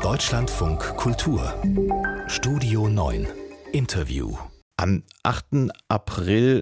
Deutschlandfunk Kultur Studio 9 Interview. Am 8. April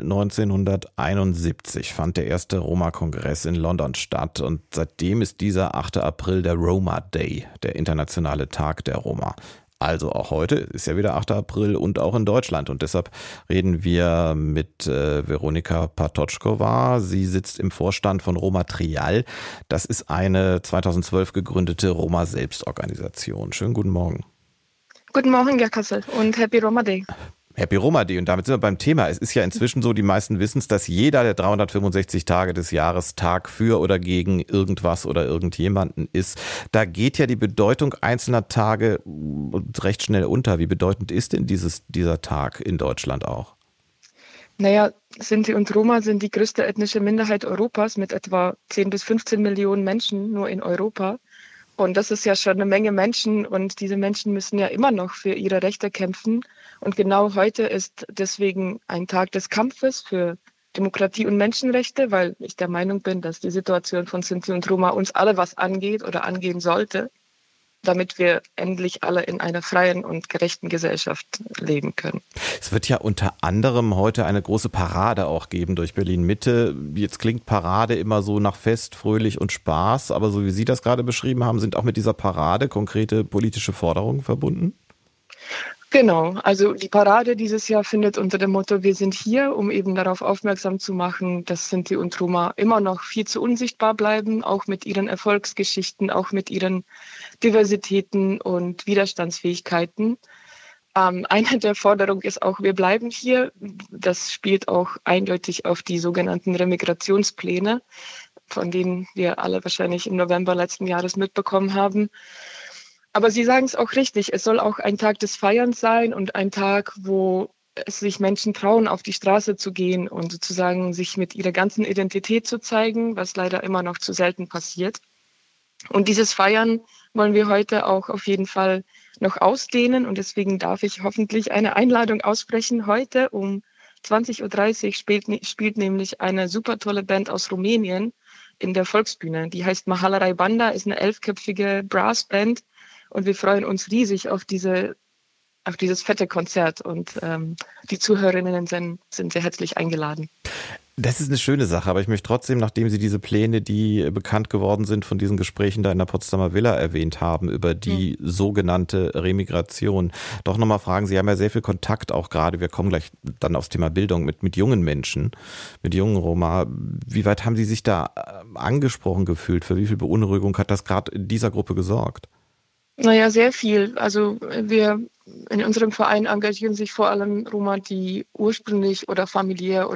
1971 fand der erste Roma-Kongress in London statt und seitdem ist dieser 8. April der Roma Day, der internationale Tag der Roma. Also auch heute ist ja wieder 8. April und auch in Deutschland. Und deshalb reden wir mit Veronika Patočková. Sie sitzt im Vorstand von Roma Trial. Das ist eine 2012 gegründete Roma-Selbstorganisation. Schönen guten Morgen. Guten Morgen, Herr Kassel, und Happy Roma Day. Happy Roma Day. Und damit sind wir beim Thema. Es ist ja inzwischen so, die meisten wissen es, dass jeder der 365 Tage des Jahres Tag für oder gegen irgendwas oder irgendjemanden ist. Da geht ja die Bedeutung einzelner Tage recht schnell unter. Wie bedeutend ist denn dieser Tag in Deutschland auch? Naja, Sinti und Roma sind die größte ethnische Minderheit Europas mit etwa 10 bis 15 Millionen Menschen nur in Europa. Und das ist ja schon eine Menge Menschen und diese Menschen müssen ja immer noch für ihre Rechte kämpfen. Und genau heute ist deswegen ein Tag des Kampfes für Demokratie und Menschenrechte, weil ich der Meinung bin, dass die Situation von Sinti und Roma uns alle was angeht oder angehen sollte, damit wir endlich alle in einer freien und gerechten Gesellschaft leben können. Es wird ja unter anderem heute eine große Parade auch geben durch Berlin-Mitte. Jetzt klingt Parade immer so nach Fest, fröhlich und Spaß, aber so wie Sie das gerade beschrieben haben, sind auch mit dieser Parade konkrete politische Forderungen verbunden? Genau, also die Parade dieses Jahr findet unter dem Motto „Wir sind hier“, um eben darauf aufmerksam zu machen, dass Sinti und Roma immer noch viel zu unsichtbar bleiben, auch mit ihren Erfolgsgeschichten, auch mit ihren Diversitäten und Widerstandsfähigkeiten. Eine der Forderungen ist auch, wir bleiben hier. Das spielt auch eindeutig auf die sogenannten Remigrationspläne, von denen wir alle wahrscheinlich im November letzten Jahres mitbekommen haben. Aber Sie sagen es auch richtig, es soll auch ein Tag des Feierns sein und ein Tag, wo es sich Menschen trauen, auf die Straße zu gehen und sozusagen sich mit ihrer ganzen Identität zu zeigen, was leider immer noch zu selten passiert. Und dieses Feiern wollen wir heute auch auf jeden Fall noch ausdehnen und deswegen darf ich hoffentlich eine Einladung aussprechen. Heute um 20.30 Uhr spielt nämlich eine super tolle Band aus Rumänien in der Volksbühne. Die heißt Mahalarai Banda, ist eine 11-köpfige Brassband. Und wir freuen uns riesig auf dieses fette Konzert und die Zuhörerinnen sind sehr herzlich eingeladen. Das ist eine schöne Sache, aber ich möchte trotzdem, nachdem Sie diese Pläne, die bekannt geworden sind von diesen Gesprächen da in der Potsdamer Villa erwähnt haben, über die sogenannte Remigration, doch nochmal fragen, Sie haben ja sehr viel Kontakt auch gerade, wir kommen gleich dann aufs Thema Bildung, mit jungen Menschen, mit jungen Roma. Wie weit haben Sie sich da angesprochen gefühlt? Für wie viel Beunruhigung hat das gerade in dieser Gruppe gesorgt? Naja, sehr viel. Also wir in unserem Verein engagieren sich vor allem Roma, die ursprünglich oder familiär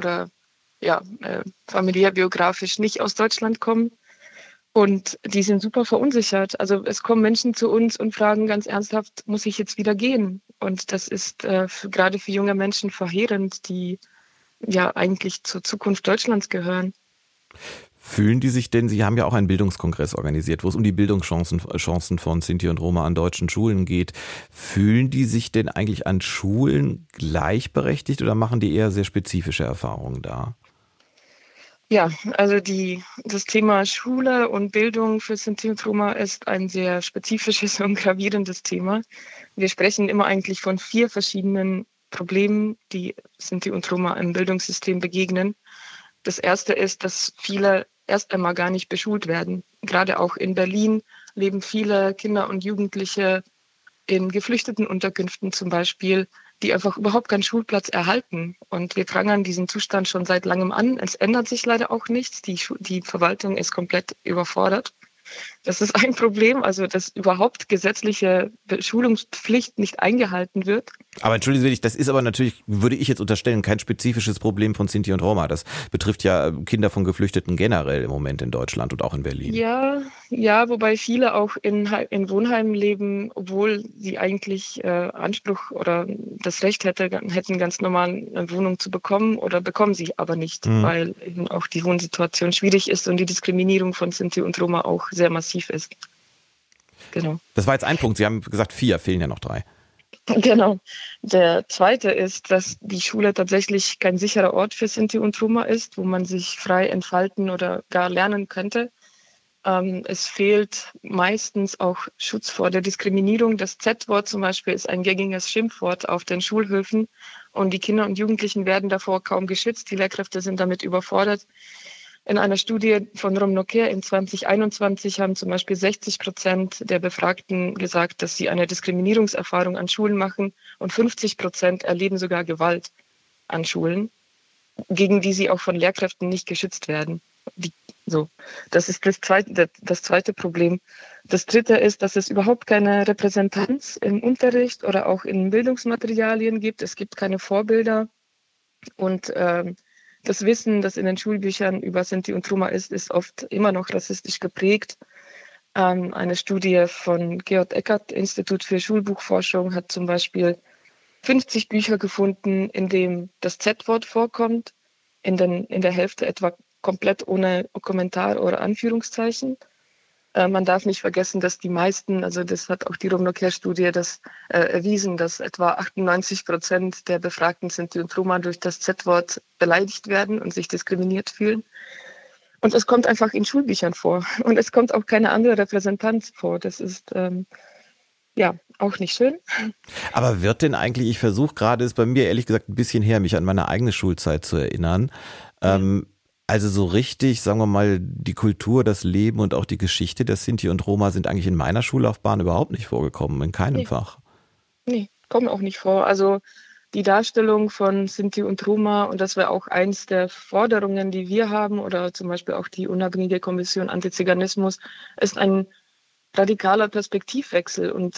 biografisch nicht aus Deutschland kommen. Und die sind super verunsichert. Also es kommen Menschen zu uns und fragen ganz ernsthaft, muss ich jetzt wieder gehen? Und das ist gerade für junge Menschen verheerend, die ja eigentlich zur Zukunft Deutschlands gehören. Fühlen die sich denn, Sie haben ja auch einen Bildungskongress organisiert, wo es um die Bildungschancen von Sinti und Roma an deutschen Schulen geht. Fühlen die sich denn eigentlich an Schulen gleichberechtigt oder machen die eher sehr spezifische Erfahrungen da? Ja, also das Thema Schule und Bildung für Sinti und Roma ist ein sehr spezifisches und gravierendes Thema. Wir sprechen immer eigentlich von 4 verschiedenen Problemen, die Sinti und Roma im Bildungssystem begegnen. Das erste ist, dass viele erst einmal gar nicht beschult werden. Gerade auch in Berlin leben viele Kinder und Jugendliche in geflüchteten Unterkünften zum Beispiel, die einfach überhaupt keinen Schulplatz erhalten. Und wir prangern diesen Zustand schon seit langem an. Es ändert sich leider auch nichts. Die Verwaltung ist komplett überfordert. Das ist ein Problem, also dass überhaupt gesetzliche Schulungspflicht nicht eingehalten wird. Aber entschuldigen Sie, das ist aber natürlich, würde ich jetzt unterstellen, kein spezifisches Problem von Sinti und Roma. Das betrifft ja Kinder von Geflüchteten generell im Moment in Deutschland und auch in Berlin. Ja, wobei viele auch in Wohnheimen leben, obwohl sie eigentlich Anspruch oder das Recht hätten, ganz normal eine Wohnung zu bekommen oder bekommen sie aber nicht, weil eben auch die Wohnsituation schwierig ist und die Diskriminierung von Sinti und Roma auch sehr massiv ist. Genau. Das war jetzt ein Punkt. Sie haben gesagt 4, fehlen ja noch 3. Genau. Der zweite ist, dass die Schule tatsächlich kein sicherer Ort für Sinti und Roma ist, wo man sich frei entfalten oder gar lernen könnte. Es fehlt meistens auch Schutz vor der Diskriminierung. Das Z-Wort zum Beispiel ist ein gängiges Schimpfwort auf den Schulhöfen und die Kinder und Jugendlichen werden davor kaum geschützt. Die Lehrkräfte sind damit überfordert. In einer Studie von Romnocare in 2021 haben zum Beispiel 60% der Befragten gesagt, dass sie eine Diskriminierungserfahrung an Schulen machen und 50% erleben sogar Gewalt an Schulen, gegen die sie auch von Lehrkräften nicht geschützt werden. Das ist das zweite Problem. Das dritte ist, dass es überhaupt keine Repräsentanz im Unterricht oder auch in Bildungsmaterialien gibt. Es gibt keine Vorbilder und das Wissen, das in den Schulbüchern über Sinti und Roma ist oft immer noch rassistisch geprägt. Eine Studie von Georg Eckert, Institut für Schulbuchforschung, hat zum Beispiel 50 Bücher gefunden, in dem das Z-Wort vorkommt, in der Hälfte etwa komplett ohne Kommentar oder Anführungszeichen. Man darf nicht vergessen, dass die meisten, also das hat auch die Romnocare-Studie erwiesen, dass etwa 98% der Befragten Sinti und Roma durch das Z-Wort beleidigt werden und sich diskriminiert fühlen. Und es kommt einfach in Schulbüchern vor. Und es kommt auch keine andere Repräsentanz vor. Das ist auch nicht schön. Aber wird denn eigentlich, ich versuche gerade, ist bei mir ehrlich gesagt ein bisschen her, mich an meine eigene Schulzeit zu erinnern, also so richtig, sagen wir mal, die Kultur, das Leben und auch die Geschichte der Sinti und Roma sind eigentlich in meiner Schullaufbahn überhaupt nicht vorgekommen, in keinem Fach. Nee, kommen auch nicht vor. Also die Darstellung von Sinti und Roma, und das wäre auch eins der Forderungen, die wir haben, oder zum Beispiel auch die unabhängige Kommission Antiziganismus, ist ein radikaler Perspektivwechsel. Und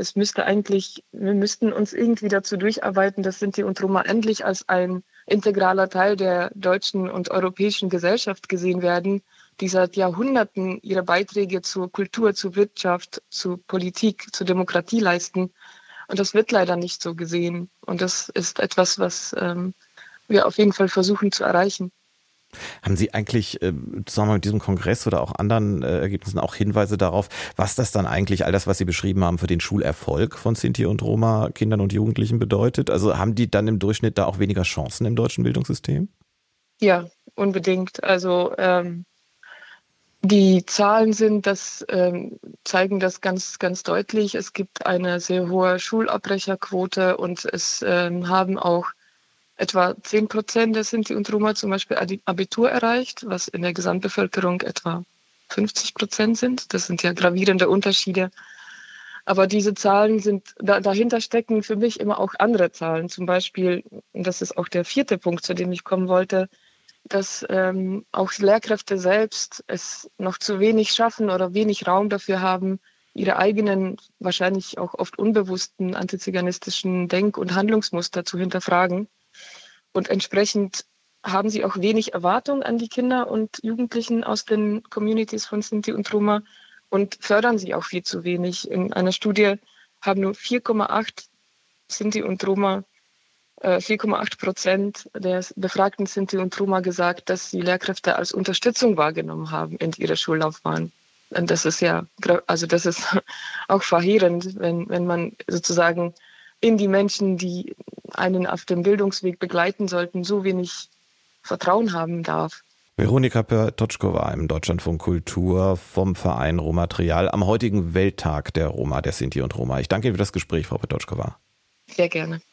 wir müssten uns irgendwie dazu durcharbeiten, dass Sinti und Roma endlich als ein integraler Teil der deutschen und europäischen Gesellschaft gesehen werden, die seit Jahrhunderten ihre Beiträge zur Kultur, zur Wirtschaft, zur Politik, zur Demokratie leisten. Und das wird leider nicht so gesehen. Und das ist etwas, was wir auf jeden Fall versuchen zu erreichen. Haben Sie eigentlich zusammen mit diesem Kongress oder auch anderen Ergebnissen auch Hinweise darauf, was das dann eigentlich, all das, was Sie beschrieben haben, für den Schulerfolg von Sinti und Roma Kindern und Jugendlichen bedeutet? Also haben die dann im Durchschnitt da auch weniger Chancen im deutschen Bildungssystem? Ja, unbedingt. Also die Zahlen zeigen das ganz, ganz deutlich. Es gibt eine sehr hohe Schulabbrecherquote und es haben auch etwa 10% der Sinti und Roma zum Beispiel Abitur erreicht, was in der Gesamtbevölkerung etwa 50% sind. Das sind ja gravierende Unterschiede. Aber diese Zahlen dahinter stecken für mich immer auch andere Zahlen. Zum Beispiel, und das ist auch der vierte Punkt, zu dem ich kommen wollte, dass auch Lehrkräfte selbst es noch zu wenig schaffen oder wenig Raum dafür haben, ihre eigenen, wahrscheinlich auch oft unbewussten antiziganistischen Denk- und Handlungsmuster zu hinterfragen. Und entsprechend haben sie auch wenig Erwartung an die Kinder und Jugendlichen aus den Communities von Sinti und Roma und fördern sie auch viel zu wenig. In einer Studie haben nur 4,8 Sinti und Roma, 4,8% der befragten Sinti und Roma gesagt, dass sie Lehrkräfte als Unterstützung wahrgenommen haben in ihrer Schullaufbahn. Und das ist das ist auch verheerend, wenn man sozusagen in die Menschen, die einen auf dem Bildungsweg begleiten sollten, so wenig Vertrauen haben darf. Veronika Pör-Toczkova im Deutschlandfunk Kultur vom Verein Romatrial am heutigen Welttag der Roma, der Sinti und Roma. Ich danke Ihnen für das Gespräch, Frau Pör-Toczkova. Sehr gerne.